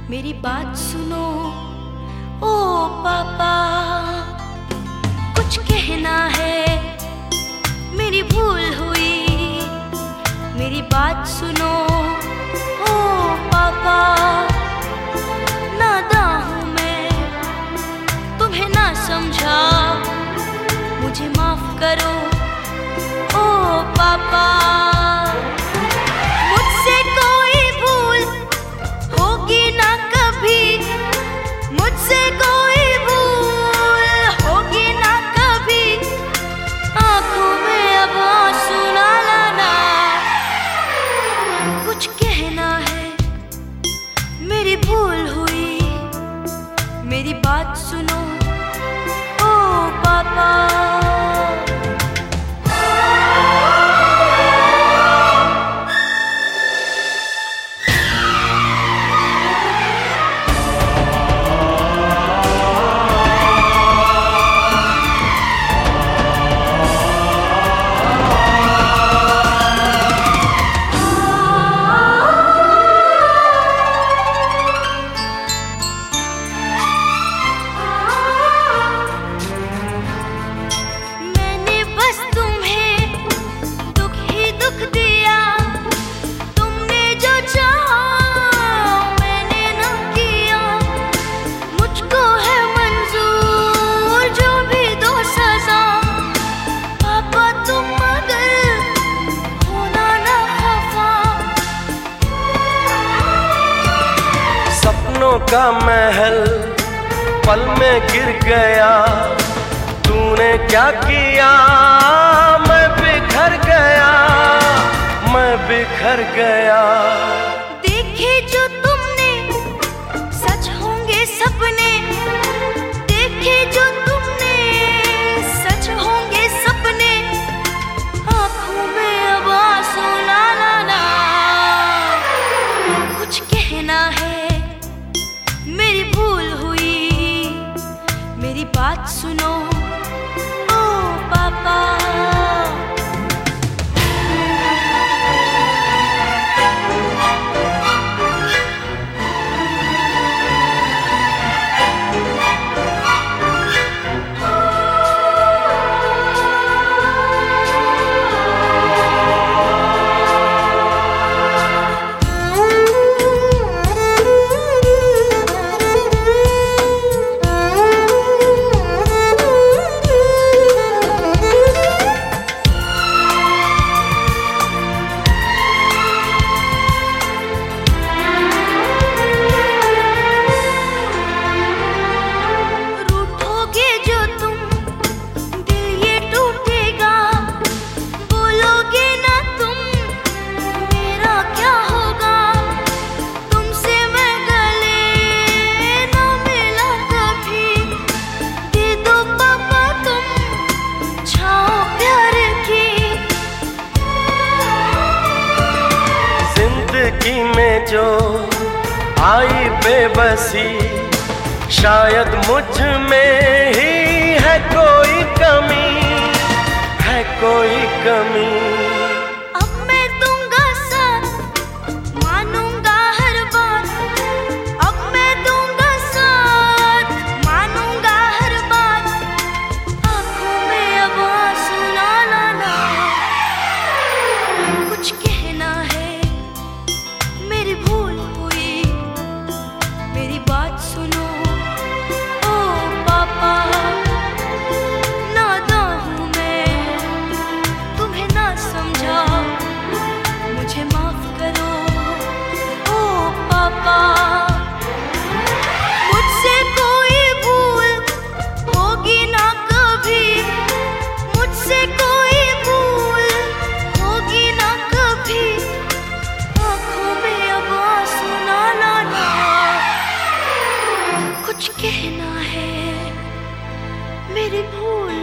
मेरी बात सुनो ओ पापा, कुछ कहना है, मेरी भूल हुई। मेरी बात सुनो ओ पापा, नादां हूँ मैं, तुम्हें ना समझा, मुझे माफ करो ओ पापा। मुझसे कोई भूल होगी ना कभी, मुझसे कोई भूल होगी ना कभी, आंखों में अब आंसू ना लाना। कुछ कहना है, मेरी भूल हुई, मेरी बात सुनो ओ पापा। का महल पल में गिर गया, तूने क्या किया, मैं बिखर गया, मैं बिखर गया। देखे जो तुमने सच होंगे सपने, देखे जो तुमने सच होंगे सपने, आंखों में अब आंसू ना लाना। कुछ कहना है, मेरी भूल हुई, मेरी बात सुनो ओ पापा। में जो आई बेबसी, शायद मुझ में ही है कोई कमी, है कोई कमी। अब मैं दूंगा साथ, मानूंगा हर बात, अब मैं दूंगा साथ, मानूंगा हर बात, आंखों में अब आंसू ना लाना। कुछ कहना है, मेरी भूल हुई, मेरी बात सुनो ओ पापा। नादां हूँ मैं, तुम्हें ना समझा, मुझे माफ करो ओ पापा। मुझसे कोई भूल होगी ना कभी, मुझसे कोई भूल होगी ना कभी, आंखों में अब आंसू ना लाना। कुछ कहना है, मेरी भूल